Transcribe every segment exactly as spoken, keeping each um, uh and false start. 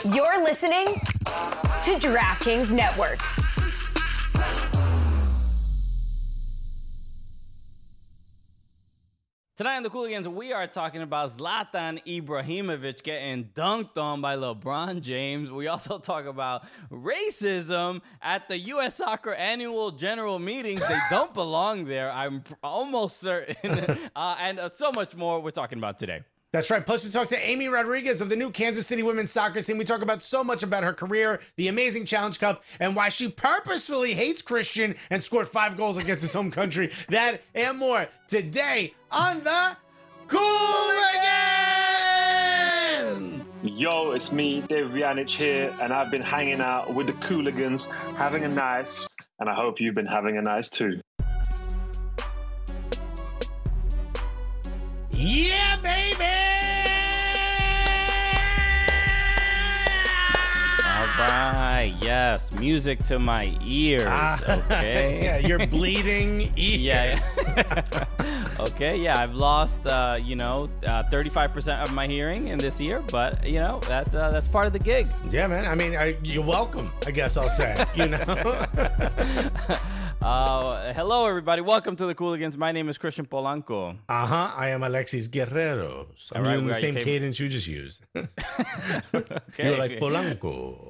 You're listening to DraftKings Network. Tonight on the Cooligans, we are talking about Zlatan Ibrahimovic getting dunked on by LeBron James. We also talk about racism at the U S Soccer annual general meetings. They don't belong there, I'm almost certain. uh, and uh, so much more we're talking about today. That's right. Plus, we talk to Amy Rodriguez of the new Kansas City women's soccer team. We talk about so much about her career, the amazing Challenge Cup, and why she purposefully hates Christian and scored five goals against his home country. That and more today on the Cooligans! Yo, it's me, Dave Vjanic here, and I've been hanging out with the Cooligans, having a nice, and I hope you've been having a nice too. Yeah, baby! All right, yes, music to my ears, Uh, okay? yeah, you're bleeding ears. Yeah, yeah. Okay, yeah, I've lost, uh, you know, uh, thirty-five percent of my hearing in this year, but, you know, that's uh, that's part of the gig. Yeah, man. I mean, I, you're welcome, I guess I'll say, you know? uh, hello, everybody. Welcome to the Cooligans. My name is Christian Polanco. Uh-huh. I am Alexis Guerrero. I'm All right, using the we are same your cadence you just used. Okay. You're like Polanco.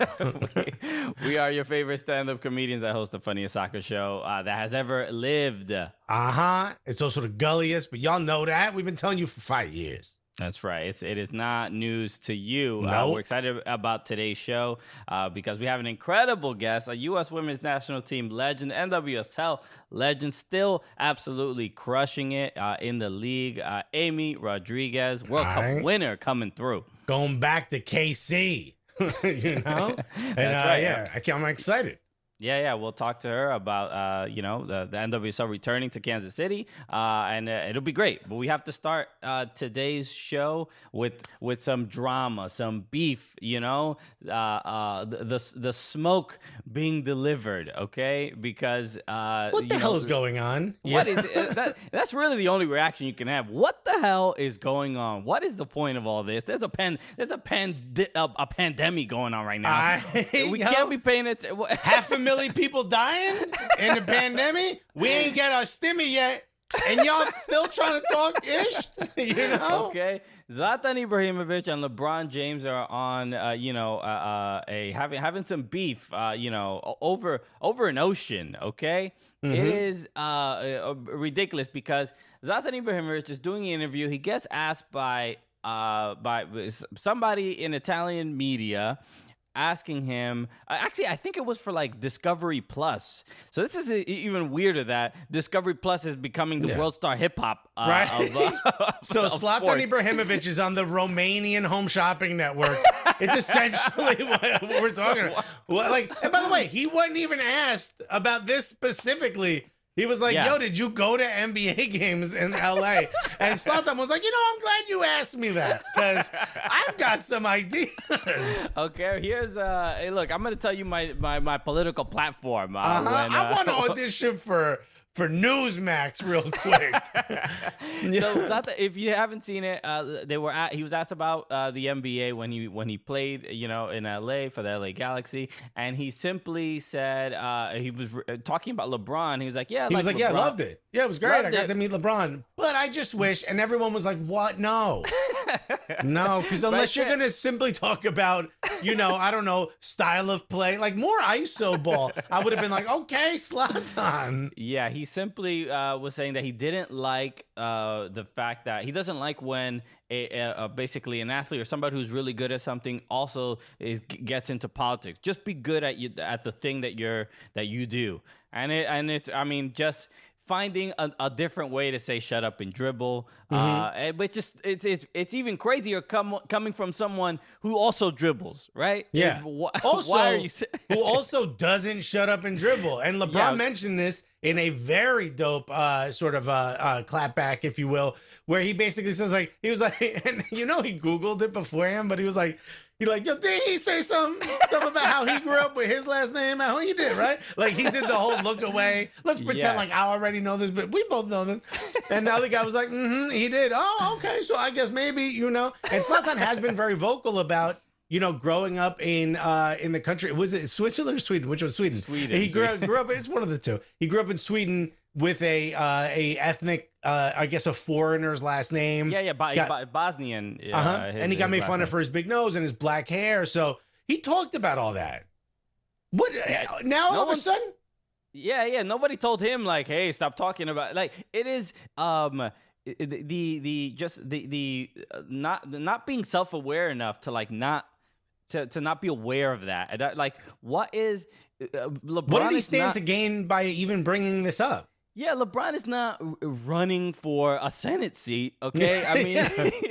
we, we are your favorite stand-up comedians that host the funniest soccer show uh, that has ever lived. Uh-huh. It's also the gulliest, but y'all know that. We've been telling you for five years. That's right. It's it is not news to you. Uh, Nope. we're excited about today's show uh, because we have an incredible guest, a U S women's national team legend, N W S L legend, still absolutely crushing it uh, in the league. Uh, Amy Rodriguez, World All Cup right. winner, coming through. Going back to K C, you know? And, That's uh, right. yeah, I can't, I'm excited. Yeah, yeah, we'll talk to her about, uh, you know, the, the N W S L returning to Kansas City, uh, and uh, it'll be great. But we have to start uh, today's show with with some drama, some beef, you know, uh, uh, the, the the smoke being delivered, okay? Because uh, What the you hell know, is going on? What Yeah. is it? that? That's really the only reaction you can have. What the hell is going on? What is the point of all this? There's a pan, there's a pan, a, a pandemic going on right now. I- we yo. can't be paying it. Half a million people dying in the pandemic. We ain't got our stimmy yet, and y'all still trying to talk ish. You know? Okay, Zlatan Ibrahimovic and LeBron James are on, uh, you know, uh, uh, a having having some beef, uh, you know, o- over over an ocean. Okay, Mm-hmm. it is uh, uh, ridiculous because Zlatan Ibrahimovic is doing an interview. He gets asked by uh by somebody in Italian media, asking him, uh, actually, I think it was for like Discovery Plus. So this is a, even weirder that Discovery Plus is becoming the Yeah. World Star Hip Hop. Uh, Right. Of, uh, So of Zlatan sports. Ibrahimovic is on the Romanian Home Shopping Network. It's essentially what, what we're talking about. What, like, and by the way, he wasn't even asked about this specifically. He was like, Yeah. yo, did you go to N B A games in L A? And Zlatan was like, you know, I'm glad you asked me that because I've got some ideas. Okay, here's uh. Hey, look, I'm gonna tell you my my, my political platform. Uh, Uh-huh. when, I uh, want to audition for for Newsmax real quick. So Zlatan, if you haven't seen it, uh, they were at, he was asked about uh, the N B A when he when he played, you know, in L A for the L A Galaxy, and he simply said uh, he was re- talking about LeBron. He was like, "Yeah, He was like, LeBron. yeah, I loved it. Yeah, it was great. Loved I got it. to meet LeBron. But I just wish, and everyone was like, what? No. No, because unless you're Right. going to simply talk about, you know, I don't know, style of play, like more I S O ball, I would have been like, okay, Zlatan. Yeah, he simply uh, was saying that he didn't like uh, the fact that he doesn't like when a, a, a basically an athlete or somebody who's really good at something also is gets into politics. Just be good at you at the thing that you're that you do, and it and it's I mean just. Finding a, a different way to say "shut up" and dribble, uh, and- but just it's it's it's even crazier come, coming from someone who also dribbles, right? Yeah. Wh- Also, why are you? sa- who also doesn't shut up and dribble. And LeBron Yeah. mentioned this in a very dope uh, sort of uh, uh, clapback, if you will, where he basically says like, he was like, and you know, he Googled it beforehand, but he was like, he like, yo, did he say some stuff about how he grew up with his last name? How he did, right? Like he did the whole look away. Let's pretend Yeah. like I already know this, but we both know this. And the other guy was like, mm-hmm, he did. Oh, okay. So I guess maybe, you know, and Zlatan has been very vocal about, you know, growing up in uh, in the country. Was it Switzerland or Sweden? Which was Sweden? Sweden. He grew, grew up. It's one of the two. He grew up in Sweden with a uh, a ethnic, uh, I guess, a foreigner's last name. Yeah, yeah, Bo- Got- Bo- Bosnian. Uh, Uh-huh. his- And he got his made last fun name. of for his big nose and his black hair. So he talked about all that. What uh, now? All No of a one- sudden, Yeah, yeah. Nobody told him like, "Hey, stop talking about." Like, it is um the the, the just the the uh, not not being self aware enough to like not to to not be aware of that. And, uh, Like, what is uh, LeBron? what did he is stand not- to gain by even bringing this up? Yeah, LeBron is not r- running for a Senate seat. Okay, I mean,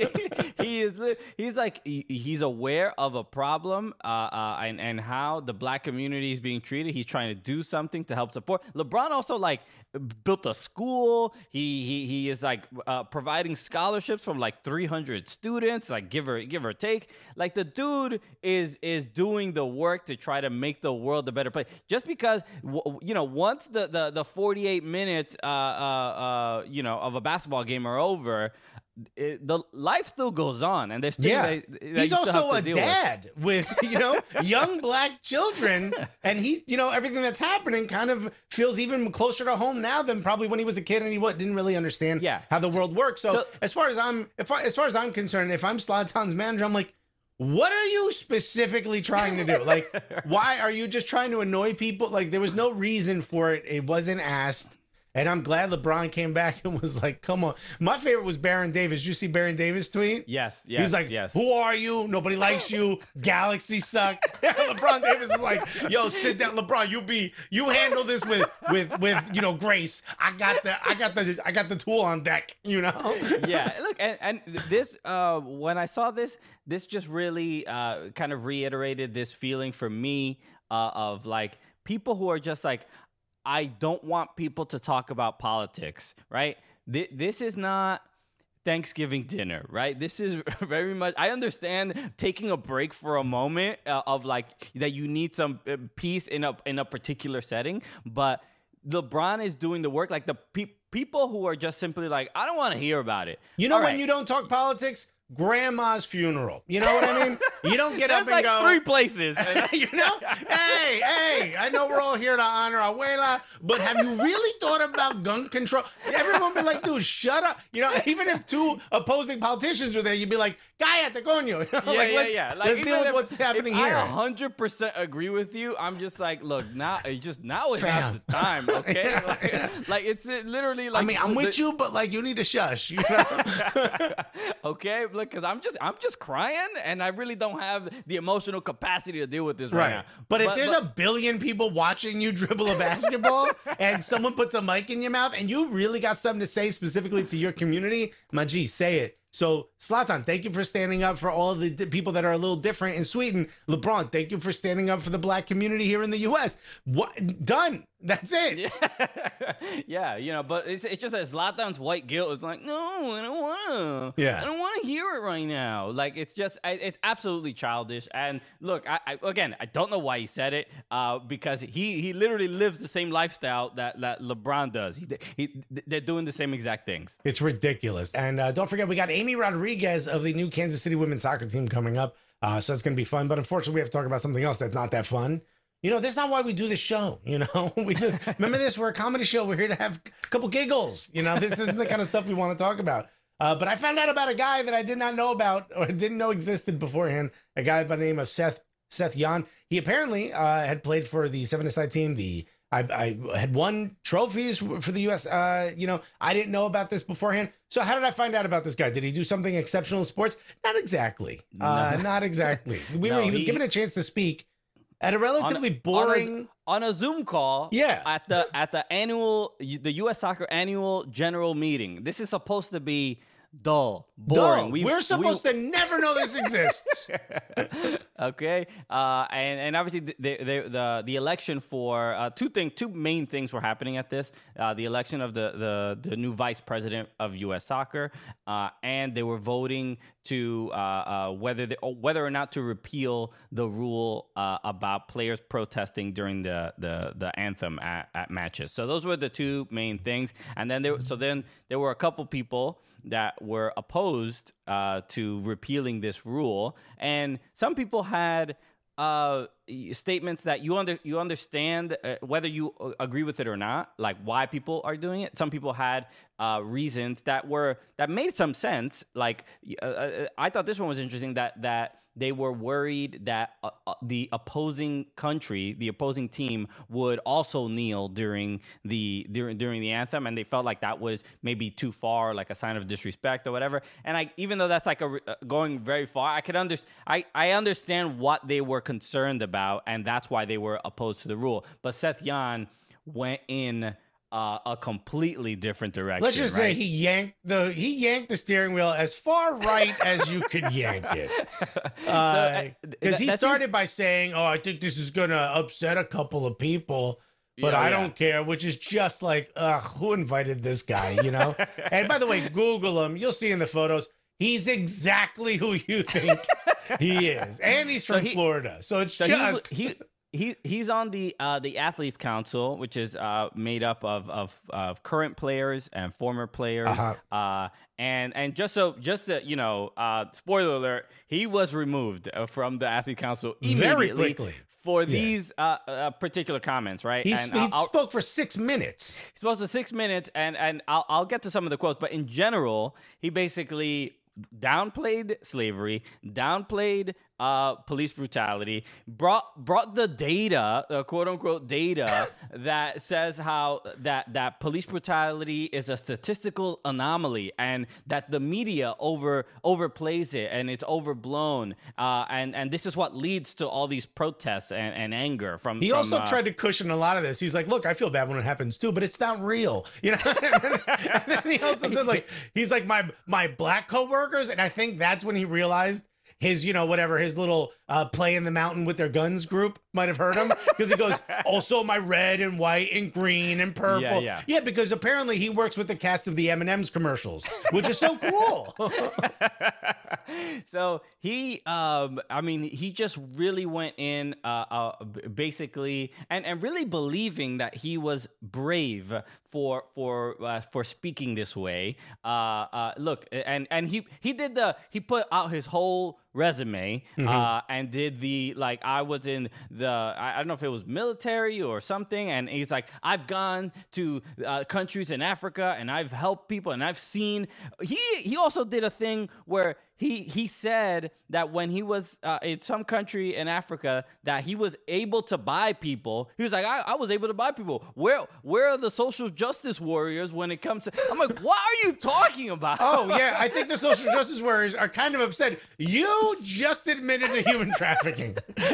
he is. li- He's like he- he's aware of a problem uh, uh, and and how the black community is being treated. He's trying to do something to help support. LeBron also like built a school. He he he is like uh, providing scholarships from like three hundred students. Like give or give or take. Like the dude is is doing the work to try to make the world a better place. Just because w- you know once the the the forty-eight minutes uh uh uh you know of a basketball game are over. It, the life still goes on, and there's things Yeah, that, that you he's still have also to a deal with. dad with, you know, young black children, and he's, you know, everything that's happening kind of feels even closer to home now than probably when he was a kid and he what didn't really understand Yeah. how the world works. So, So- as far as I'm, as far, as far as I'm concerned, if I'm Zlatan's manager, I'm like, what are you specifically trying to do? Like, why are you just trying to annoy people? Like, there was no reason for it. It wasn't asked. And I'm glad LeBron came back and was like, come on. My favorite was Baron Davis. Did you see Baron Davis tweet? Yes, yes, He was like, yes. who are you? Nobody likes you. Galaxy suck. LeBron Davis was like, yo, sit down. LeBron, you be you handle this with with with you know grace. I got the I got the I got the tool on deck, you know? Yeah, look, and, and this uh when I saw this, this just really uh kind of reiterated this feeling for me uh of like people who are just like, I don't want people to talk about politics, right? Th- this is not Thanksgiving dinner, right? This is very much, I understand taking a break for a moment uh, of like that you need some uh, peace in a in a particular setting, but LeBron is doing the work. Like the pe- people who are just simply like, I don't want to hear about it. You know All when right. you don't talk politics? Grandma's funeral. You know what I mean? You don't get There's up and like go. three places. You know, hey, hey, I know we're all here to honor Abuela, but have you really thought about gun control? Everyone be like, dude, shut up. You know, even if two opposing politicians were there, you'd be like, cállate, coño. You know, Yeah, like, yeah, let's, yeah. Like, let's even deal with if- what's happening if here. I one hundred percent agree with you. I'm just like, look, now it's just now is Fam. not the time, okay? Yeah, like, yeah. like, it's uh, literally like I mean, I'm with the- you, but like, you need to shush. You know? okay, look, because I'm just I'm just crying, and I really don't have the emotional capacity to deal with this right, Right. now. But, if there's a billion people watching you dribble a basketball and someone puts a mic in your mouth and you really got something to say specifically to your community, my G, say it. So, Zlatan, thank you for standing up for all of the d- people that are a little different in Sweden. LeBron, thank you for standing up for the black community here in the U S. What? Done. That's it. Yeah. yeah, you know, but it's, it's just that Zlatan's white guilt is like, no, I don't want to. Yeah. I don't want to hear it right now. Like, it's just, I, it's absolutely childish. And look, I, I again, I don't know why he said it, uh, because he he literally lives the same lifestyle that, that LeBron does. He, he they're doing the same exact things. It's ridiculous. And uh, don't forget, we got Amy Rodriguez of the new Kansas City women's soccer team coming up. Uh, so it's going to be fun. But unfortunately, we have to talk about something else that's not that fun. You know, that's not why we do this show. You know, we just, remember this? We're a comedy show. We're here to have a couple giggles. You know, this isn't the kind of stuff we want to talk about. Uh, but I found out about a guy that I did not know about or didn't know existed beforehand. A guy by the name of Seth Seth Yan. He apparently uh, had played for the seven-a-side team. The I, I had won trophies for the U S. Uh, you know, I didn't know about this beforehand. So how did I find out about this guy? Did he do something exceptional in sports? Not exactly. Uh, not exactly. We No, were, he was he- given a chance to speak at a relatively boring. on a, on a Zoom call. Yeah. At the at the annual the U S Soccer annual general meeting. This is supposed to be dull, boring. Dull. We- We're we- supposed to never know this exists. okay, uh, and and obviously the the the, the election for uh, two things, two main things were happening at this: uh, the election of the, the the new vice president of U S Soccer, uh, and they were voting to uh, uh, whether the, whether or not to repeal the rule uh, about players protesting during the the, the anthem at, at matches. So those were the two main things. And then there, so then there were a couple people that were opposed uh, to repealing this rule, and some people had uh, statements that you under you understand uh, whether you agree with it or not, like why people are doing it. Some people had uh, reasons that were that made some sense. Like uh, I thought this one was interesting, that that they were worried that uh, uh, the opposing country, the opposing team, would also kneel during the during during the anthem, and they felt like that was maybe too far, like a sign of disrespect or whatever. And I, even though that's like a uh, going very far, I could under I I understand what they were concerned about, and that's why they were opposed to the rule. But Seth Yan went in Uh, a completely different direction. Let's just right? say he yanked the he yanked the steering wheel as far right as you could yank it. Because uh, he started seems- by saying, "Oh, I think this is gonna upset a couple of people, but yeah, I yeah. don't care." Which is just like, ugh, who invited this guy? You know. And by the way, Google him. You'll see in the photos. He's exactly who you think he is, and he's from so he, Florida. So it's so just he. he He he's on the uh, the Athletes Council, which is uh, made up of, of of current players and former players. Uh-huh. Uh, and and just so just to, you know, uh, spoiler alert, he was removed from the Athlete Council immediately very quickly for yeah. these uh, uh, particular comments. Right? He and he I'll, spoke for six minutes. He spoke for six minutes, and and I'll I'll get to some of the quotes, but in general, he basically downplayed slavery, downplayed uh, police brutality, brought brought the data, uh, quote unquote data, that says how that that police brutality is a statistical anomaly, and that the media over overplays it, and it's overblown, uh, and and this is what leads to all these protests and, and anger from. He from, also uh, tried to cushion a lot of this. He's like, "Look, I feel bad when it happens too, but it's not real," you know. and, then, and then he also said, like, he's like my my black coworkers, and I think that's when he realized his, you know, whatever, his little uh, play in the mountain with their guns group might have hurt him, because he goes, also my red and white and green and purple. Yeah, yeah. yeah, because apparently he works with the cast of the M and M's commercials, which is so cool. So he, um, I mean, he just really went in, uh, uh, basically, and, and really believing that he was brave for for uh, for speaking this way. Uh, uh, look, and and he he did the he put out his whole resume, mm-hmm. uh, and did the, like, I was in the, I, I don't know if it was military or something, and he's like, I've gone to uh, countries in Africa, and I've helped people, and I've seen, he he also did a thing where he he said that when he was uh, in some country in Africa, that he was able to buy people. He was like, I, I was able to buy people. Where where are the social justice warriors when it comes to, I'm like, what are you talking about? Oh, yeah, I think the social justice warriors are kind of upset. You just admitted to human trafficking.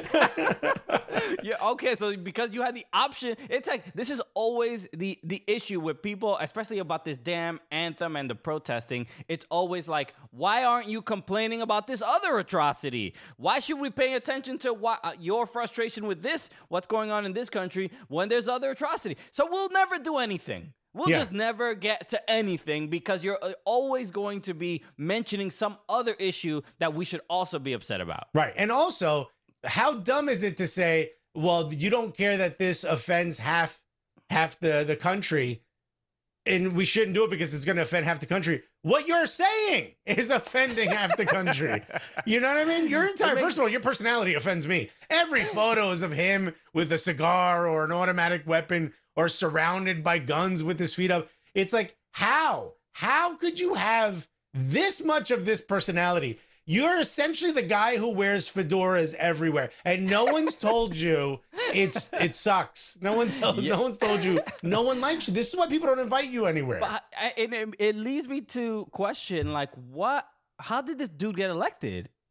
Yeah, okay, so because you had the option, it's like, this is always the the issue with people, especially about this damn anthem and the protesting. It's always like, why aren't you complaining about this other atrocity? Why should we pay attention to why, uh, your frustration with this, what's going on in this country, when there's other atrocity? So we'll never do anything. We'll yeah. just never get to anything, because you're always going to be mentioning some other issue that we should also be upset about. Right. And also, how dumb is it to say, well, you don't care that this offends half half the, the country, and we shouldn't do it because it's going to offend half the country. What you're saying is offending half the country. You know what I mean? Your entire, makes, first of all, your personality offends me. Every photo is of him with a cigar or an automatic weapon or surrounded by guns with his feet up. It's like, how? How could you have this much of this personality? You're essentially the guy who wears fedoras everywhere, and no one's told you it's it sucks. No one's told, yeah. no one's told you no one likes you. This is why people don't invite you anywhere. But it, it, it leads me to question, like, what? How did this dude get elected?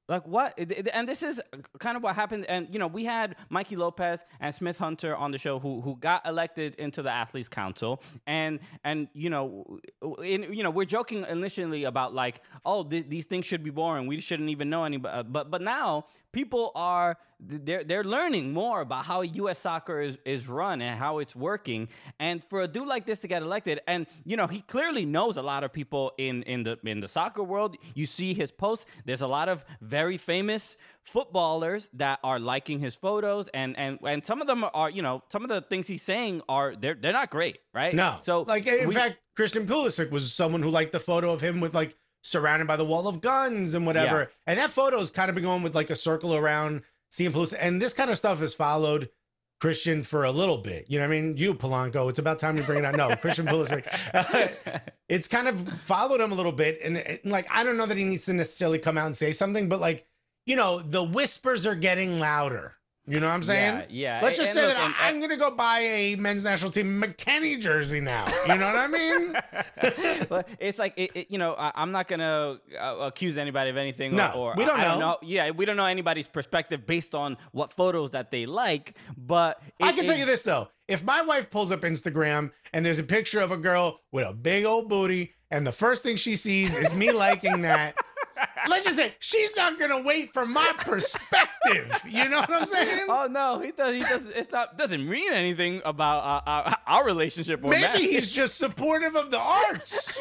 Like what? And this is kind of what happened. And you know, we had Mikey Lopez and Smith Hunter on the show who who got elected into the Athletes Council. And and you know, in, you know, we're joking initially about like, oh, th- these things should be boring. We shouldn't even know anybody. But but now people are they're they're learning more about how U S soccer is, is run and how it's working. And for a dude like this to get elected, and you know, he clearly knows a lot of people in in the in the soccer world. You see his posts. There's a lot of very famous footballers that are liking his photos, and and and some of them are, you know, some of the things he's saying are they're they're not great, right? No. So like in we, fact, Christian Pulisic was someone who liked the photo of him with like surrounded by the wall of guns and whatever. Yeah. And that photo's kind of been going with like a circle around seeing Pulisic. And this kind of stuff has followed Christian for a little bit. You know what I mean? You, Polanco, it's about time you bring it out. No, Christian Pulisic. Uh, it's kind of followed him a little bit. And, and like, I don't know that he needs to necessarily come out and say something, but like, you know, the whispers are getting louder. You know what I'm saying? Yeah, yeah. Let's just and say look, that and, I, I'm going to go buy a men's national team McKenny jersey now. You know what I mean? But it's like, it, it, you know, I, I'm not going to uh, accuse anybody of anything. No, or, or we don't I, I know. don't know. Yeah, we don't know anybody's perspective based on what photos that they like. But it, I can it, tell you this, though. If my wife pulls up Instagram and there's a picture of a girl with a big old booty and the first thing she sees is me liking that, let's just say she's not gonna wait for my perspective. You know what I'm saying? Oh no, he does. He doesn't. It's not. Doesn't mean anything about uh, our, our relationship. Or Maybe Matt. he's just supportive of the arts.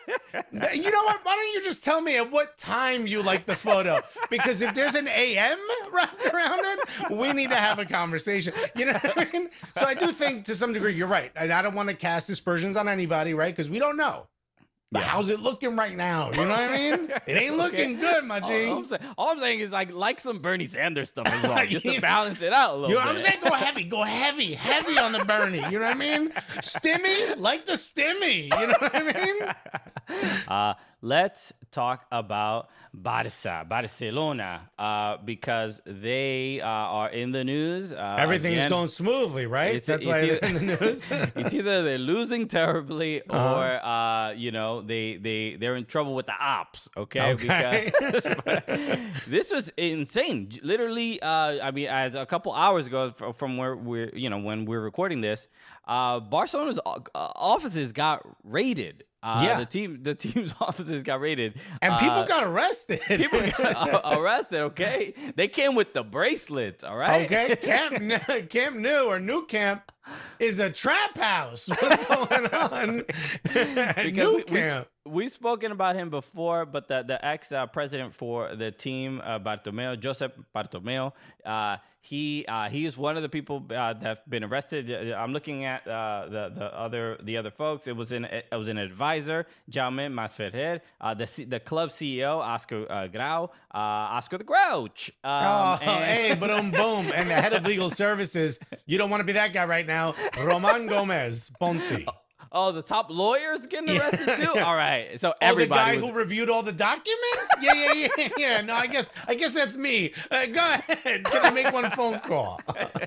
You know what? Why don't you just tell me at what time you like the photo? Because if there's an A M wrapped around it, we need to have a conversation. You know what I mean? So I do think to some degree you're right. I, I don't want to cast aspersions on anybody, right? Because we don't know. But Yeah. how's it looking right now? You know what I mean? It ain't looking good, my G. All I'm, saying, all I'm saying is like like some Bernie Sanders stuff as well, just to Yeah. balance it out a little You know what I'm bit. saying? Go heavy, go heavy, heavy on the Bernie. You know what I mean? Stimmy, like the stimmy. You know what I mean? Uh, let's talk about Barca, Barcelona, uh, because they uh, are in the news. Uh, Everything's again. going smoothly, right? It's- That's it's why either- they're in the news. It's either they're losing terribly or Uh-huh. uh, you know they they they're in trouble with the ops. Okay, Okay. because this was insane. Literally, uh, I mean, as a couple hours ago from, from where we're you know when we're recording this, uh, Barcelona's uh, offices got raided. Uh, Yeah. the team the team's offices got raided, And people Uh, got arrested. people got uh, arrested. Okay, they came with the bracelets. All right. Okay, Camp Ne- Camp Nou or New Camp is a trap house. What's going on? At Because New we, we, Camp. we've spoken about him before, but the, the ex uh, president for the team, uh, Bartomeu, Josep Bartomeu, uh, he uh, he is one of the people uh, that have been arrested. Uh, I'm looking at uh, the the other the other folks. It was an it was an advisor, Jaume Masferrer, uh, the C- the club C E O, Oscar uh, Grau, uh, Oscar the Grouch. Um, Oh, and- hey, boom, boom. And the head of legal services, you don't want to be that guy right now, Roman Gomez Ponte. Oh, the top lawyer's getting Yeah. arrested too. All right, so Oh, the everybody guy was- who reviewed all the documents? Yeah, yeah, yeah, yeah. No, I guess I guess that's me. Uh, go ahead. Can I make one phone call?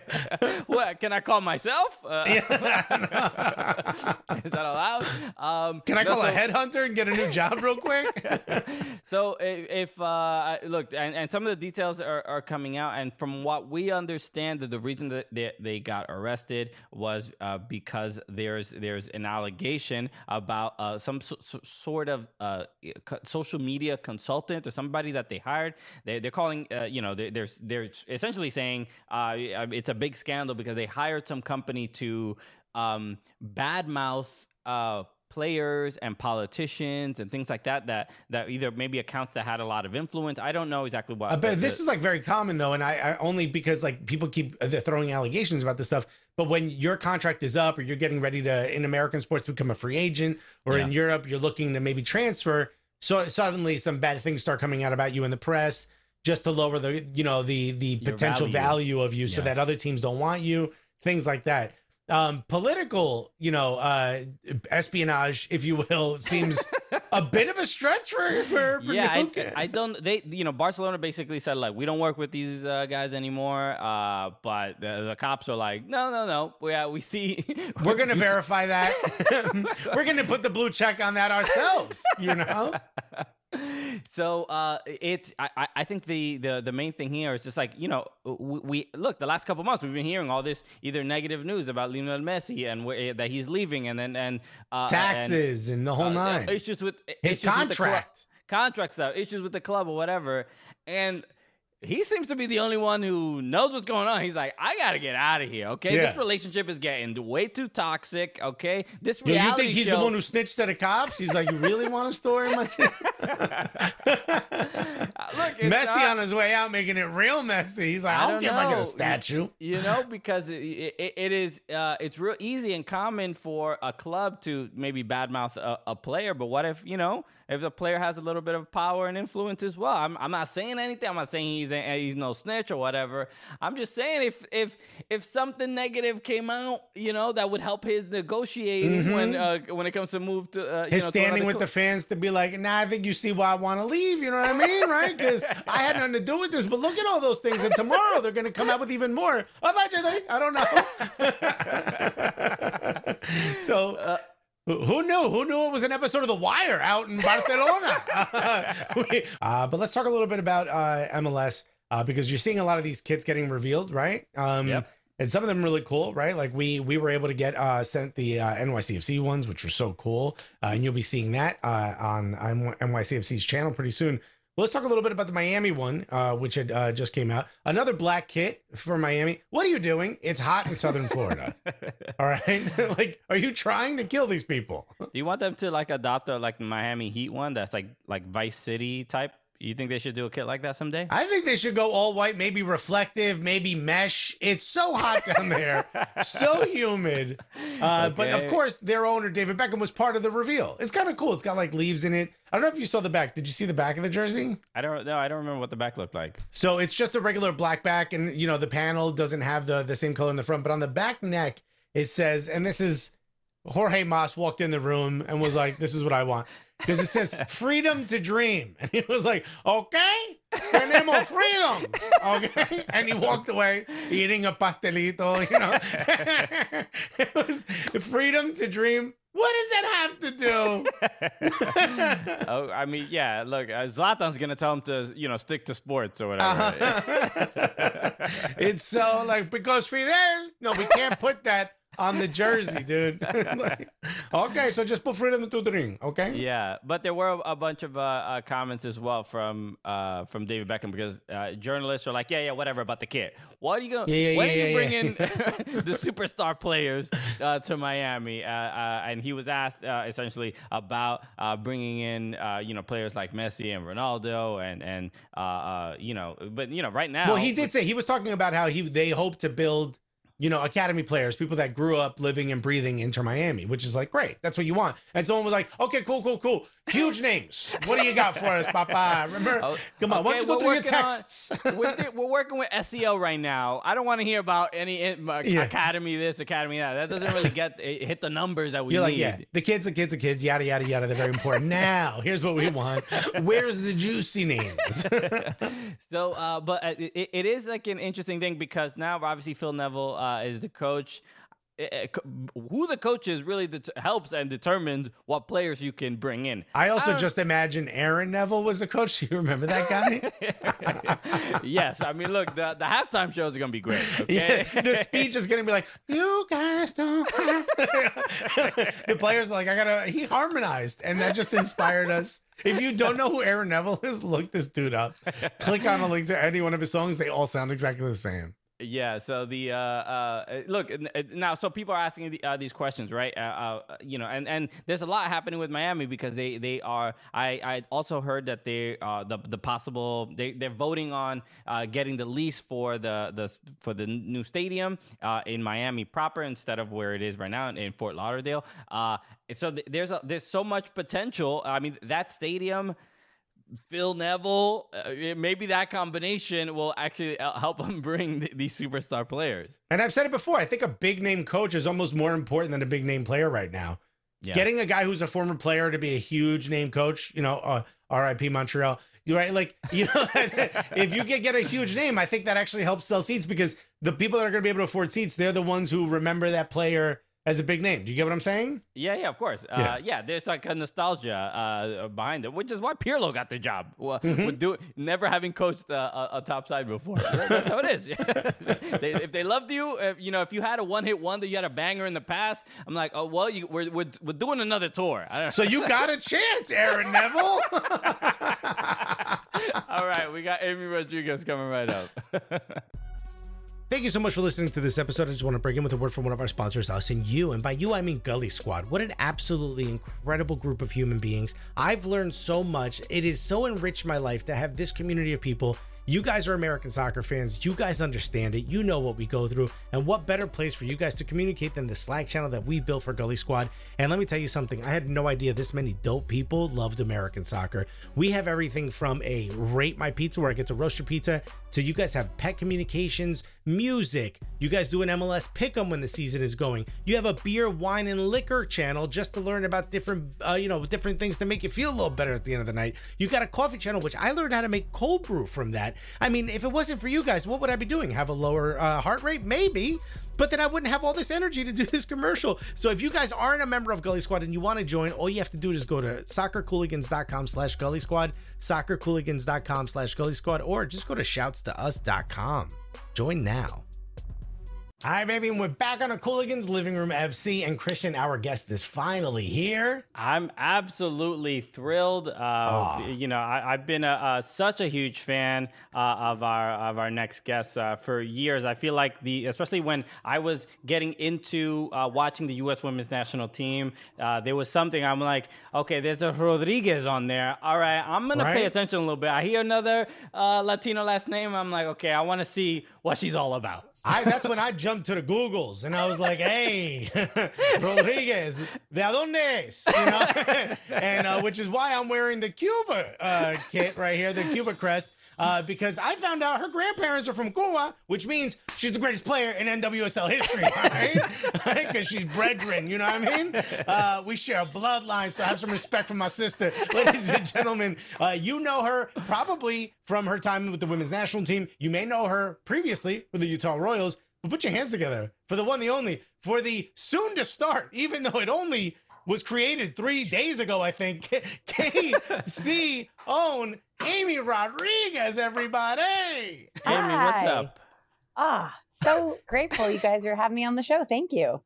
What can I call myself? Uh, is that allowed? Um, Can I no, call so, a headhunter and get a new job real quick? So if, if uh, look, and, and some of the details are, are coming out, and from what we understand, that the reason that they, they got arrested was uh, because there's there's an allegation about uh, some so, so, sort of uh, co- social media consultant or somebody that they hired. They, they're calling, uh, you know, they, they're they're essentially saying uh, it's a big scandal because they hired some company to um, badmouth uh, players and politicians and things like that, that that either maybe accounts that had a lot of influence. I don't know exactly what. I bet the- this the- is like very common though, and I, I only because like people keep uh, they're throwing allegations about this stuff. But when your contract is up, or you're getting ready to in American sports become a free agent, or Yeah. in Europe you're looking to maybe transfer, so suddenly some bad things start coming out about you in the press, just to lower the you know the the Your potential value. value, of you, so Yeah. that other teams don't want you, things like that. Um, political, you know, uh, espionage, if you will, seems a bit of a stretch for for, for yeah, Nuke. I, I don't. They, you know, Barcelona basically said like, we don't work with these uh, guys anymore. Uh, but the, the cops are like, no, no, no. We uh, we see. We're gonna we see- verify that. We're gonna put the blue check on that ourselves. You know. So uh, it's I, I think the, the the main thing here is just like, you know, we, we look, the last couple months we've been hearing all this either negative news about Lionel Messi and wh- that he's leaving, and then and uh, taxes and, and the whole uh, nine. issues with His issues with the club, contract. contract stuff, issues with the club or whatever, and he seems to be the only one who knows what's going on. He's like, I gotta get out of here. Okay, Yeah. this relationship is getting way too toxic. Okay, this Yeah, reality you think he's show, the one who snitched to the cops? He's like, you really want a story? My shit? Look, it's Messi not- on his way out, making it real messy. He's like, I, I don't, don't care if I get know. a statue. You know, because it, it, it is, uh, it's real easy and common for a club to maybe badmouth a, a player. But what if, you know, if the player has a little bit of power and influence as well? I'm, I'm not saying anything. I'm not saying he's a, he's no snitch or whatever. I'm just saying if if if something negative came out, you know, that would help his negotiating Mm-hmm. when uh, when it comes to move to uh, you His know, to standing another with cl- the fans to be like, nah, I think you see why I want to leave. You know what I mean? Right? Because I had nothing to do with this. But look at all those things. And tomorrow they're going to come out with even more. Allegedly. I don't know. So... Uh, Who knew? Who knew it was an episode of The Wire out in Barcelona? uh, but let's talk a little bit about uh, M L S uh, because you're seeing a lot of these kits getting revealed, right? Um, Yep. And some of them really cool, right? Like we we were able to get uh, sent the uh, N Y C F C ones, which were so cool. Uh, and you'll be seeing that uh, on N Y C F C's channel pretty soon. Well, let's talk a little bit about the Miami one, uh, which had uh, just came out. Another black kit for Miami. What are you doing? It's hot in Southern Florida. All right. Like, are you trying to kill these people? Do you want them to like adopt a like Miami Heat one that's like like Vice City type? You think they should do a kit like that someday? I think they should go all white, maybe reflective, maybe mesh. It's so hot down there, so humid. Uh, Okay. But of course, their owner, David Beckham, was part of the reveal. It's kind of cool. It's got like leaves in it. I don't know if you saw the back. Did you see the back of the jersey? I don't know. I don't remember what the back looked like. So it's just a regular black back, and you know the panel doesn't have the the same color in the front, but on the back neck it says, and this is Jorge Mas walked in the room and was like, "This is what I want." Because it says freedom to dream. And he was like, okay, tenemos freedom. Okay. And he walked away eating a pastelito, you know. It was freedom to dream. What does that have to do? Oh, I mean, yeah. Look, uh, Zlatan's gonna tell him to, you know, stick to sports or whatever. Uh-huh. It's so like, because Fidel, no, we can't put that on the jersey, dude. Like, okay, so just put freedom to dream, okay? Yeah, but there were a bunch of uh, uh, comments as well from uh, from David Beckham because uh, journalists are like, yeah, yeah, whatever about the kit. Why are you going? Yeah, yeah, when yeah, are you yeah, bringing yeah. the superstar players uh, to Miami? Uh, uh, and he was asked uh, essentially about uh, bringing in, uh, you know, players like Messi and Ronaldo, and and uh, uh, you know, but you know, right now. Well, he did say he was talking about how he they hope to build, you know, academy players, people that grew up living and breathing Inter Miami, which is like, great. That's what you want. And someone was like, okay, cool, cool, cool. Huge names. What do you got for us, Papa? Remember? Oh, Come on. Why don't you okay, go we're through your working on- texts? we're, th- we're working with S E O right now. I don't want to hear about any uh, Yeah. academy this, academy that. That doesn't really get it, hit the numbers that we You're like, need. yeah, the kids, the kids, the kids, yada, yada, yada. They're very important. Now, here's what we want. Where's the juicy names? So, uh, but uh, it, it is like an interesting thing because now obviously Phil Neville uh, is the coach. It- it- who the coach is really det- helps and determines what players you can bring in. I also I don't- just imagine Aaron Neville was the coach. You remember that guy? Yes, I mean, look, the, the halftime shows are gonna be great. Okay, Yeah, the speech is gonna be like, "You guys don't." Have... The players are like, "I gotta." He harmonized, and that just inspired us. If you don't know who Aaron Neville is, look this dude up. Click on a link to any one of his songs. They all sound exactly the same. Yeah. So the uh, uh, look n- uh, now, so people are asking the, uh, these questions, right? Uh, uh, you know, and, and there's a lot happening with Miami because they they are. I I also heard that they uh the the possible they they're voting on uh, getting the lease for the the for the new stadium uh, in Miami proper instead of where it is right now in, in Fort Lauderdale. Uh, and so th- there's a, there's so much potential. I mean, that stadium. Phil Neville, uh, maybe that combination will actually uh, help him bring th- these superstar players. And I've said it before. I think a big name coach is almost more important than a big name player right now. Yeah. Getting a guy who's a former player to be a huge name coach, you know, uh, R I P Montreal. You're right. Like, you know, if you get, get a huge name, I think that actually helps sell seats because the people that are going to be able to afford seats, they're the ones who remember that player as a big name. Do you get what I'm saying? Yeah, yeah, of course. Yeah. Uh, yeah, there's like a nostalgia uh, behind it, which is why Pirlo got the job. Well, Mm-hmm. with do, never having coached uh, a, a top side before. That's how it is. they, if they loved you, if, you know, if you had a one-hit wonder, you had a banger in the past, I'm like, oh, well, you, we're, we're, we're doing another tour. I don't know. So you got a chance, Aaron Neville. All right, we got Amy Rodriguez coming right up. Thank you so much for listening to this episode. I just want to break in with a word from one of our sponsors, Us and You. And by you, I mean Gully Squad. What an absolutely incredible group of human beings. I've learned so much. It has so enriched my life to have this community of people. You guys are American soccer fans. You guys understand it. You know what we go through. And what better place for you guys to communicate than the Slack channel that we built for Gully Squad. And let me tell you something. I had no idea this many dope people loved American soccer. We have everything from a Rate My Pizza, where I get to roast your pizza, to you guys have pet communications, music. You guys do an M L S Pick'em when the season is going. You have a beer, wine, and liquor channel just to learn about different, uh, you know, different things to make you feel a little better at the end of the night. You got a coffee channel, which I learned how to make cold brew from that. I mean, if it wasn't for you guys, what would I be doing? Have a lower uh, heart rate? Maybe. But then I wouldn't have all this energy to do this commercial. So if you guys aren't a member of Gully Squad and you want to join, all you have to do is go to soccercooligans.com slash Gully Squad, soccercooligans.com slash Gully Squad, or just go to shouts to us dot com. Join now. All right, baby, and we're back on a Cooligans Living Room F C, and Christian, our guest, is finally here. I'm absolutely thrilled. Uh, Aw. You know, I, I've been a, a, such a huge fan uh, of our of our next guest uh, for years. I feel like the, especially when I was getting into uh, watching the U S Women's National Team, uh, there was something I'm like, okay, there's a Rodriguez on there. All right, I'm gonna Right? pay attention a little bit. I hear another uh, Latino last name. I'm like, okay, I want to see what she's all about. I that's when I jumped to the Googles and I was like, hey, Rodriguez, ¿de dónde es? You know? and uh, which is why I'm wearing the Cuba uh, kit right here, the Cuba crest. Uh, because I found out her grandparents are from Cuba, which means she's the greatest player in N W S L history, right? Because she's brethren, you know what I mean? Uh, we share a bloodline, so have some respect for my sister. Ladies and gentlemen, uh, you know her probably from her time with the women's national team. You may know her previously with the Utah Royals, but put your hands together for the one, the only, for the soon to start, even though it only was created three days ago, I think, K C own Amy Rodriguez, everybody. Amy, what's Hi. up? Ah, so grateful you guys are having me on the show. Thank you.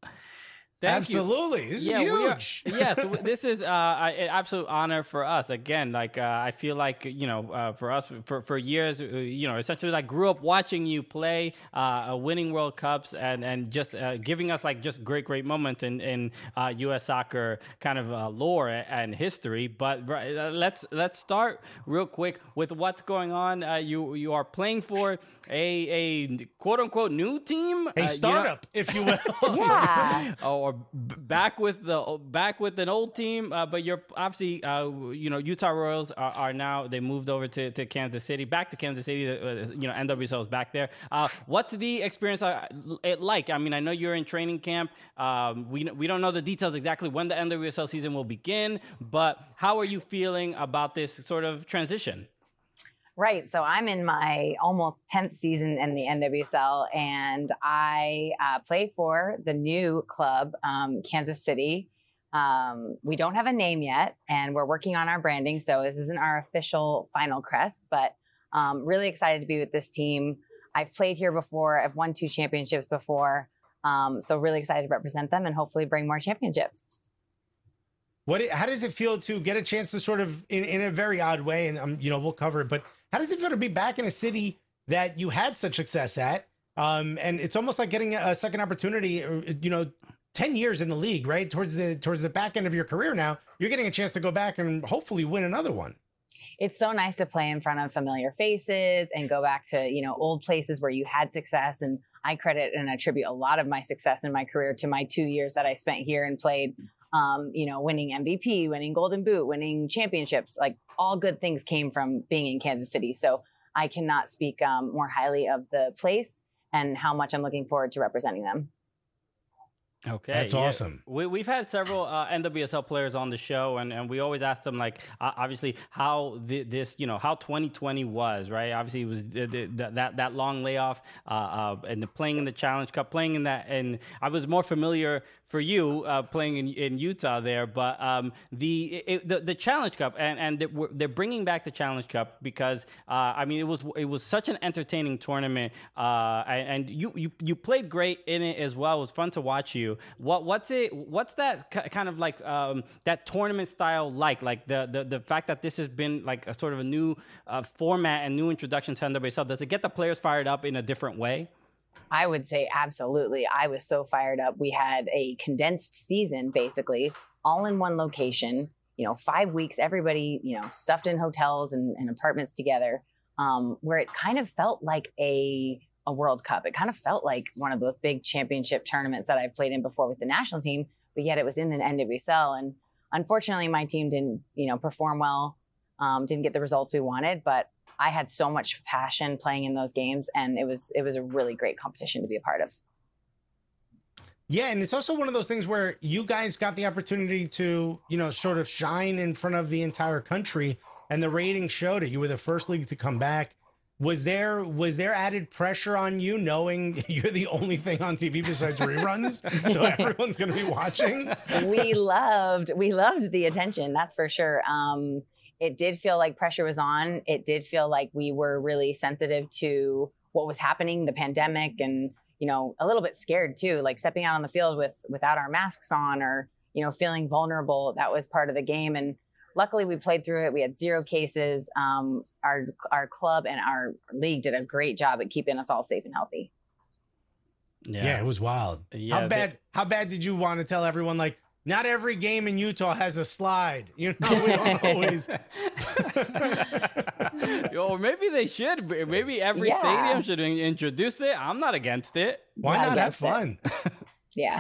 Thank you. Absolutely. This is we are- huge. yes, w- this is uh, an absolute honor for us. Again, like uh, I feel like you know, uh, for us, for for years, uh, you know, essentially, like grew up watching you play, uh, uh, winning World Cups, and and just uh, giving us like just great, great moments in in uh, U S soccer kind of uh, lore and history. But right, uh, let's let's start real quick with what's going on. Uh, you you are playing for a a quote unquote new team, A Uh, you know- startup, if you will. Yeah. or b- back with the back with an old team, uh, but you're obviously uh, you know Utah Royals are, are now they moved over to, to Kansas City, back to Kansas City. Uh, you know N W S L is back there. Uh, what's the experience uh, it like? I mean, I know you're in training camp. Um, we we don't know the details exactly when the N W S L season will begin, but how are you feeling about this sort of transition? Right. So I'm in my almost tenth season in the N W S L, and I uh, play for the new club, um, Kansas City. Um, we don't have a name yet, and we're working on our branding. So this isn't our official final crest, but um, really excited to be with this team. I've played here before. I've won two championships before. Um, so really excited to represent them and hopefully bring more championships. What? How does it feel to get a chance to sort of, in, in a very odd way, and um, you know, we'll cover it, but how does it feel to be back in a city that you had such success at? Um, and it's almost like getting a second opportunity, or, you know, ten years in the league, right? Towards the towards the back end of your career now, you're getting a chance to go back and hopefully win another one. It's so nice to play in front of familiar faces and go back to, you know, old places where you had success. And I credit and attribute a lot of my success in my career to my two years that I spent here and played, um, you know, winning M V P, winning Golden Boot, winning championships. Like all good things came from being in Kansas City. So I cannot speak um, more highly of the place and how much I'm looking forward to representing them. Okay, That's yeah. awesome. We, we've had several uh, N W S L players on the show, and, and we always ask them, like, uh, obviously, how the, this, you know, how twenty twenty was, right? Obviously, it was the, the, that that long layoff, uh, uh, and the playing in the Challenge Cup, playing in that, and I was more familiar for you uh, playing in, in Utah there, but um, the, it, the the Challenge Cup, and and they're, they're bringing back the Challenge Cup because uh, I mean, it was it was such an entertaining tournament, uh, and you, you you played great in it as well. It was fun to watch you. What what's it? What's that kind of like um, that tournament style like? Like the, the the fact that this has been like a sort of a new uh, format and new introduction to N W S L. Does it get the players fired up in a different way? I would say absolutely. I was so fired up. We had a condensed season, basically, all in one location. You know, five weeks, everybody, you know, stuffed in hotels and, and apartments together, um, where it kind of felt like a a World Cup. It kind of felt like one of those big championship tournaments that I've played in before with the national team, but yet it was in the N W S L. And unfortunately, my team didn't, you know, perform well, um, didn't get the results we wanted, but I had so much passion playing in those games, and it was it was a really great competition to be a part of. Yeah, and it's also one of those things where you guys got the opportunity to, you know, sort of shine in front of the entire country, and the ratings showed it. You were the first league to come back. Was there was there added pressure on you knowing you're the only thing on T V besides reruns, so everyone's going to be watching? we loved we loved the attention, that's for sure. Um, it did feel like pressure was on. It did feel like we were really sensitive to what was happening, the pandemic, and, you know, a little bit scared too, like stepping out on the field with without our masks on, or, you know, feeling vulnerable. That was part of the game. And luckily we played through it. We had zero cases. Um, our, our club and our league did a great job at keeping us all safe and healthy. Yeah, yeah, it was wild. Yeah, how bad? they- How bad did you want to tell everyone, like, not every game in Utah has a slide? You know, we don't always. Or maybe they should. Maybe every Yeah. stadium should in- introduce it. I'm not against it. Why Not not have against it. fun? Yeah.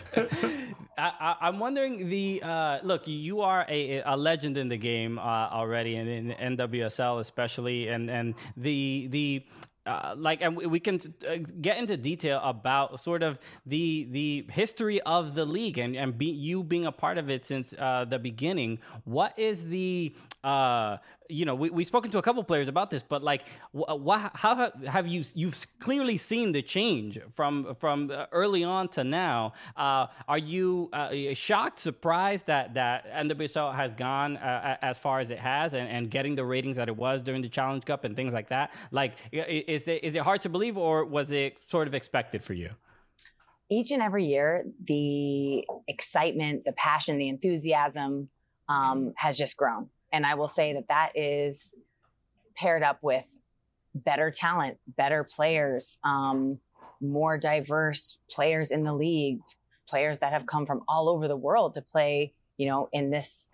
I, I, I'm wondering the uh, look. You are a, a legend in the game uh, already, and in N W S L especially, and and the the. Uh, like, and we can uh, get into detail about sort of the the history of the league and and be, you being a part of it since uh, the beginning. What is the uh, you know, we we've spoken to a couple players about this, but like, what how have, have you you've clearly seen the change from from early on to now? Uh, are you uh, shocked, surprised that that N W S L has gone uh, as far as it has, and, and getting the ratings that it was during the Challenge Cup and things like that? Like, is it is it hard to believe, or was it sort of expected for you? Each and every year, the excitement, the passion, the enthusiasm um, has just grown. And I will say that that is paired up with better talent, better players, um, more diverse players in the league, players that have come from all over the world to play, you know, in this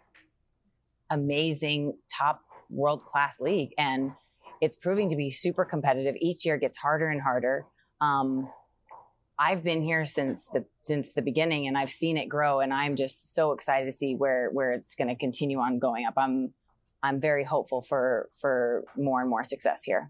amazing top world-class league. And it's proving to be super competitive. Each year gets harder and harder. Um, I've been here since the since the beginning, and I've seen it grow, and I'm just so excited to see where where it's going to continue on going up. I'm I'm very hopeful for for more and more success here.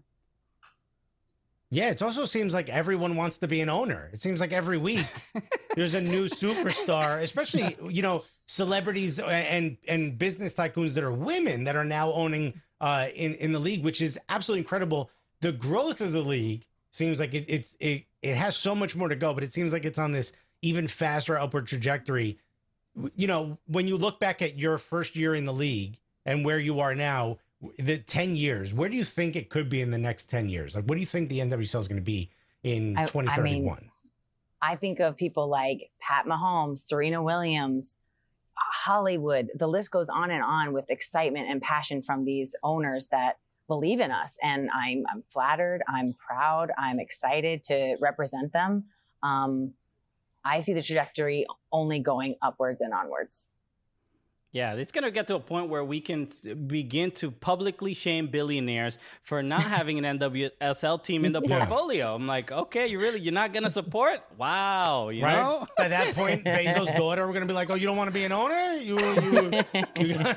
Yeah, it also seems like everyone wants to be an owner. It seems like every week there's a new superstar, especially, you know, celebrities and and business tycoons that are women that are now owning uh, in in the league, which is absolutely incredible. The growth of the league seems like it it's it it has so much more to go, but it seems like it's on this even faster upward trajectory. You know, when you look back at your first year in the league and where you are now, the ten years, where do you think it could be in the next ten years? Like, what do you think the N W S L is going to be in I- twenty I mean, thirty-one? I think of people like Pat Mahomes, Serena Williams, Hollywood. The list goes on and on with excitement and passion from these owners that believe in us. And I'm, I'm flattered. I'm proud. I'm excited to represent them. Um, I see the trajectory only going upwards and onwards. Yeah, it's going to get to a point where we can s- begin to publicly shame billionaires for not having an N W S L team in the Yeah. portfolio. I'm like, okay, you really, you're not going to support? Wow, you Right? know? At that point, Bezos' daughter, we're going to be like, oh, you don't want to be an owner? You, you,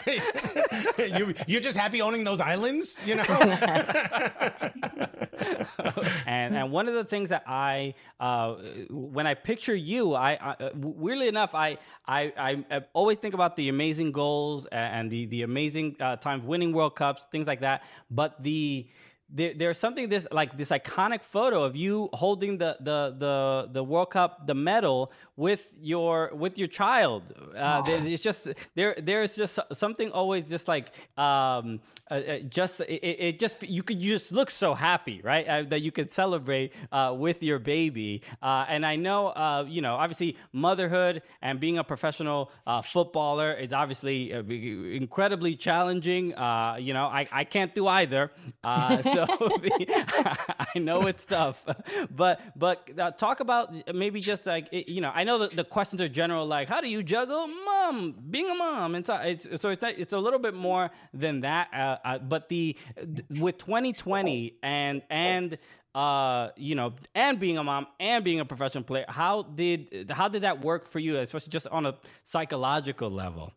you, you, you're just happy owning those islands, you know? and and one of the things that I uh, when I picture you, I, I weirdly enough, I, I I always think about the amazing goals and the the amazing uh, times winning World Cups, things like that. But the There, there's something this like this iconic photo of you holding the the the the World Cup the medal with your with your child. Uh, there, it's just there there's just something always just like um uh, just it, it just you could you just look so happy, right? Uh, that you could celebrate uh, with your baby. Uh, and I know uh, you know obviously motherhood and being a professional uh, footballer is obviously uh, incredibly challenging. Uh, you know I I can't do either. Uh, so So the, I know it's tough, but but uh, talk about maybe just like it, you know I know that the questions are general, like how do you juggle mom being a mom, and so it's so it's, it's a little bit more than that. Uh, uh, but the with twenty twenty and and uh you know and being a mom and being a professional player, how did how did that work for you, especially just on a psychological level?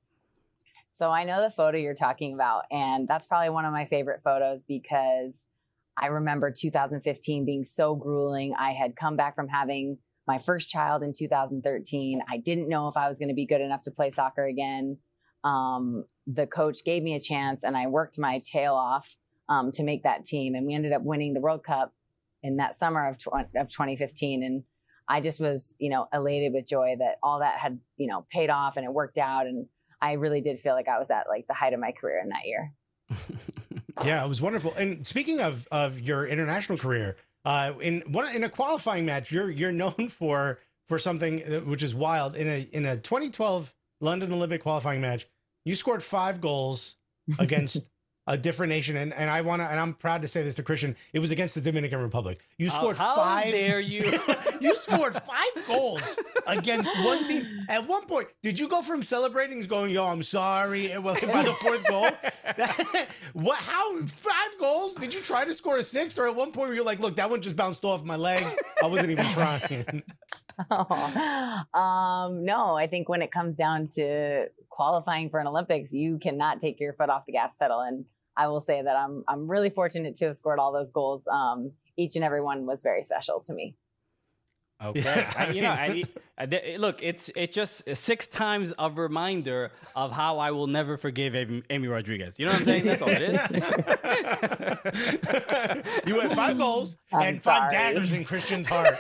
So I know the photo you're talking about, and that's probably one of my favorite photos because I remember two thousand fifteen being so grueling. I had come back from having my first child in two thousand thirteen. I didn't know if I was going to be good enough to play soccer again. Um, the coach gave me a chance, and I worked my tail off um, to make that team. And we ended up winning the World Cup in that summer of, tw- of twenty fifteen. And I just was, you know, elated with joy that all that had, you know, paid off and it worked out. And I really did feel like I was at like the height of my career in that year. Yeah, it was wonderful. And speaking of of your international career, uh, in one in a qualifying match, you're you're known for for something which is wild. In a in a twenty twelve London Olympic qualifying match, you scored five goals against a different nation, and, and I want to, and I'm proud to say this to Christian, it was against the Dominican Republic. You scored uh, how five. How dare you? You scored five goals against one team. At one point, did you go from celebrating to going, "Yo, I'm sorry," well, by the fourth goal? What? How? Five goals? Did you try to score a sixth, or at one point were you like, "Look, that one just bounced off my leg. I wasn't even trying." Oh, um, no, I think when it comes down to qualifying for an Olympics, you cannot take your foot off the gas pedal. And I will say that I'm I'm really fortunate to have scored all those goals. Um, each and every one was very special to me. Okay, Yeah, I, you know, I, I, look, it's it's just six times a reminder of how I will never forgive Amy, Amy Rodriguez. You know what I'm saying? That's all it is. You had five goals I'm and five sorry. daggers in Christian's heart.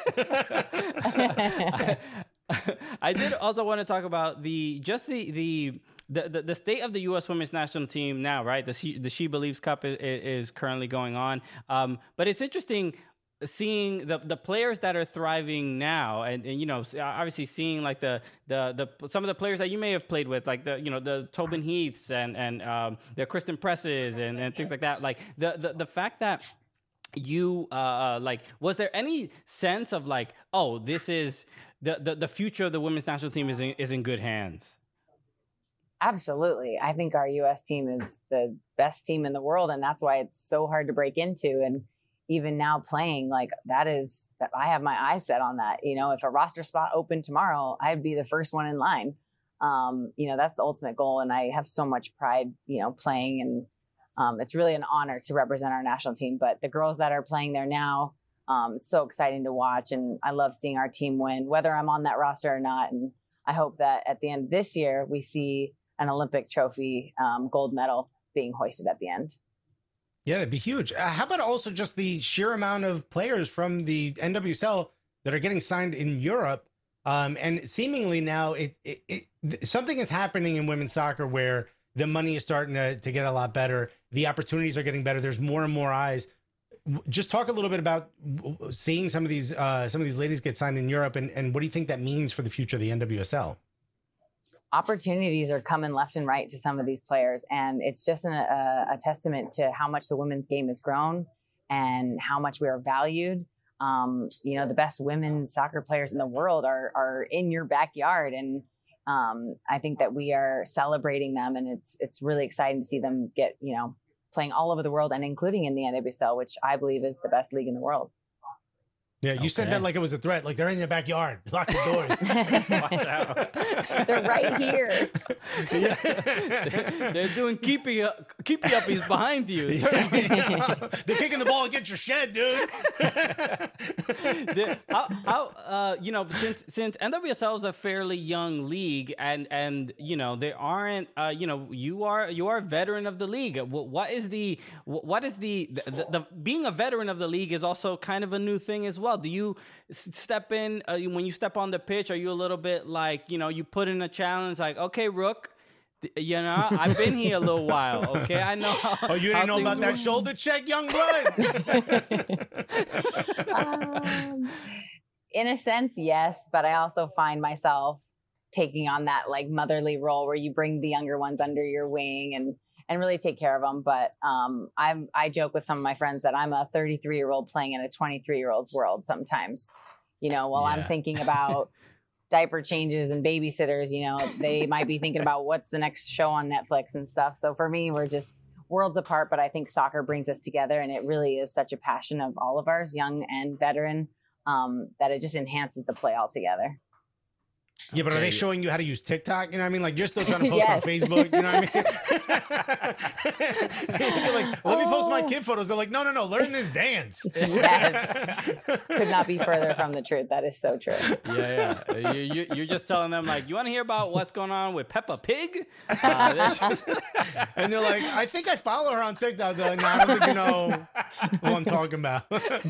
I, I did also want to talk about the just the the. The, the, the state of the U S women's national team now, right? The She, the She Believes Cup is, is currently going on. Um, but it's interesting seeing the, the players that are thriving now, and, and you know, obviously seeing like the, the the some of the players that you may have played with, like the you know the Tobin Heaths and and um, the Kristen Presses and, and things like that. Like the the, the fact that you uh, like, was there any sense of like, oh, this is the, the, the future of the women's national team is in, is in good hands? Absolutely. I think our U S team is the best team in the world, and that's why it's so hard to break into. And even now playing, like that is, I have my eyes set on that. You know, if a roster spot opened tomorrow, I'd be the first one in line. Um, you know, that's the ultimate goal. And I have so much pride, you know, playing, and um, it's really an honor to represent our national team. But the girls that are playing there now, um, it's so exciting to watch. And I love seeing our team win, whether I'm on that roster or not. And I hope that at the end of this year, we see an Olympic trophy, um, gold medal being hoisted at the end. Yeah, that'd be huge. Uh, how about also just the sheer amount of players from the N W S L that are getting signed in Europe? Um, and seemingly now it, it, it something is happening in women's soccer where the money is starting to, to get a lot better. The opportunities are getting better. There's more and more eyes. Just talk a little bit about seeing some of these uh, some of these ladies get signed in Europe, and, and what do you think that means for the future of the N W S L? Opportunities are coming left and right to some of these players. And it's just an, a, a testament to how much the women's game has grown and how much we are valued. Um, you know, the best women's soccer players in the world are, are in your backyard. And um, I think that we are celebrating them, and it's, it's really exciting to see them get, you know, playing all over the world and including in the N W S L, which I believe is the best league in the world. Yeah, you said Okay. that like it was a threat. Like they're in your backyard. Lock the doors. Watch out. They're right here. They're doing keepy up, keepy uppies behind you. Turn- They're kicking the ball against your shed, dude. The- how, how uh, you know, since since N W S L is a fairly young league, and and you know there aren't, uh, you know, you are you are a veteran of the league. What, what is the what is the the, the the being a veteran of the league is also kind of a new thing as well. Do you s- step in uh, when you step on the pitch? Are you a little bit like, you know, you put in a challenge like, okay, Rook, th- you know, I've been here a little while. Okay, I know. How, Oh, you how didn't know about things that work. shoulder check, young blood? Um, in a sense, yes, but I also find myself taking on that like motherly role where you bring the younger ones under your wing and and really take care of them. But um, I'm I joke with some of my friends that I'm a thirty-three year old playing in a twenty-three year old's world sometimes. You know, while I'm Yeah. thinking about diaper changes and babysitters, you know, they might be thinking about what's the next show on Netflix and stuff. So for me, we're just worlds apart, but I think soccer brings us together, and it really is such a passion of all of ours, young and veteran, um, that it just enhances the play altogether. Yeah, but are Okay. they showing you how to use TikTok? You know what I mean? Like you're still trying to post Yes. on Facebook. You know what I mean? You're like, let me post my Oh. kid photos. They're like, no, no, no, learn this dance. Yes. Could not be further from the truth. That is so true. Yeah, yeah. You, you, you're just telling them like, you want to hear about what's going on with Peppa Pig? Uh, that's just- And they're like, I think I follow her on TikTok. They're like, no, I don't think you know who I'm talking about.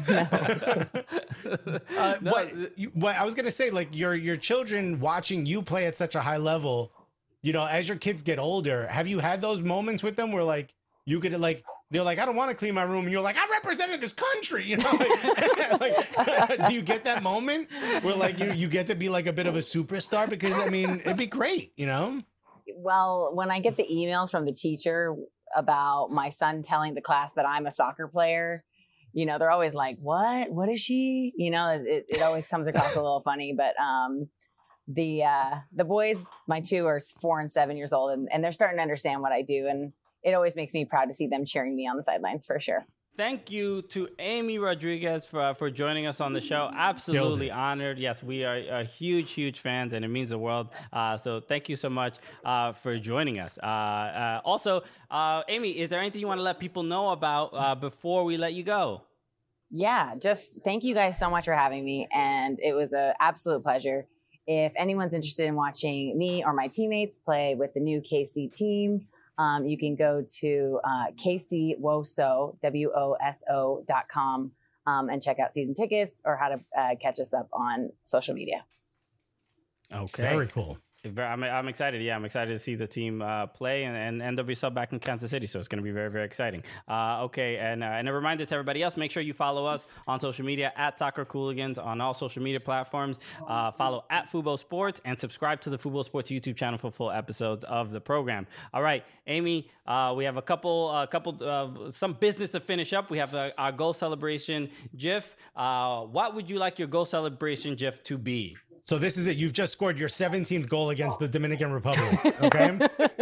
Uh, No, what, you, what I was gonna say, like your your children watching you play at such a high level, you know, as your kids get older, have you had those moments with them where like you could like they're like, I don't want to clean my room, and you're like, I represented this country, you know? Like, like, do you get that moment where like you you get to be like a bit of a superstar? Because I mean, it'd be great, you know? Well, when I get the emails from the teacher about my son telling the class that I'm a soccer player, you know, they're always like, what? What is she? You know, it, it always comes across a little funny, but um, the uh, the boys, my two are four and seven years old, and, and they're starting to understand what I do. And it always makes me proud to see them cheering me on the sidelines for sure. Thank you to Amy Rodriguez for for joining us on the show. Absolutely Killed it. honored. Yes, we are, are huge, huge fans, and it means the world. Uh, so thank you so much uh, for joining us. Uh, uh, also, uh, Amy, is there anything you want to let people know about uh, before we let you go? Yeah, just thank you guys so much for having me. And it was an absolute pleasure. If anyone's interested in watching me or my teammates play with the new K C team, um, you can go to uh, K C Woso, W O S O dot com um, and check out season tickets or how to uh, catch us up on social media. Okay. Very cool. Very- I'm, I'm excited. Yeah, I'm excited to see the team uh, play and, and N W S L back in Kansas City. So it's going to be very, very exciting. Uh, okay. And, uh, and a reminder to everybody else, make sure you follow us on social media at Soccer Cooligans on all social media platforms. Uh, follow at Fubo Sports and subscribe to the Fubo Sports YouTube channel for full episodes of the program. All right, Amy, uh, we have a couple, a couple, uh, some business to finish up. We have uh, our goal celebration GIF. Uh, what would you like your goal celebration GIF to be? So this is it. You've just scored your seventeenth goal against the Dominican Republic. Okay.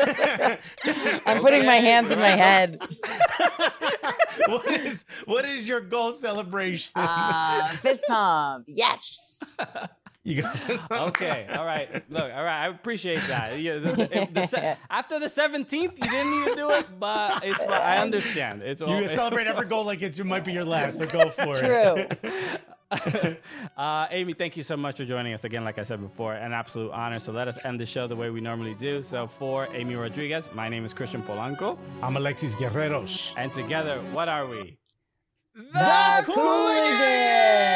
I'm putting my hands in my head. what is what is your goal celebration? Uh, fist pump. Yes. You got Okay, all right. Look, all right. I appreciate that. Yeah, the, the, if the se- after the seventeenth, you didn't even do it, but it's. fine. I understand. It's all. You celebrate every goal like it might be your last. So go for True. it. uh, Amy, thank you so much for joining us again. Like I said before, an absolute honor. So let us end the show the way we normally do. So for Amy Rodriguez, my name is Christian Polanco, I'm Alexis Guerreros. and together, what are we? The Cooligans.